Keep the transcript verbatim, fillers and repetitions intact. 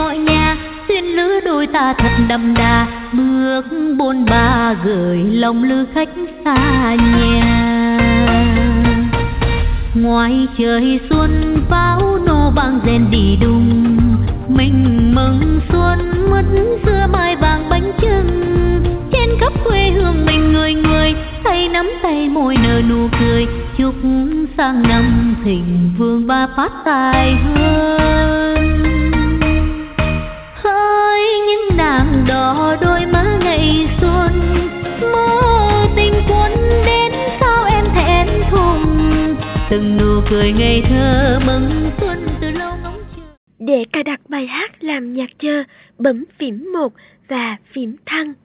mọi nhà, duyên lứa đôi ta thật đậm đà, bước bôn ba gửi lòng lữ khách xa nhà. Ngoài trời xuân pháo nổ vang rền đi đùng, mình mừng xuân mứt xưa mai vàng bánh chưng. Trên khắp quê hương mình người người tay nắm tay môi nở nụ cười, chúc sang năm thịnh vượng và phát tài hơn. Hỡi những nàng đỏ đôi má ngày xuân, mơ tình quân đến sao em thẹn thùng, từng nụ cười ngây thơ mừng xuân từ lâu ngóng chờ. Để cài đặt bài hát làm nhạc chờ, bấm phím một và phím thăng.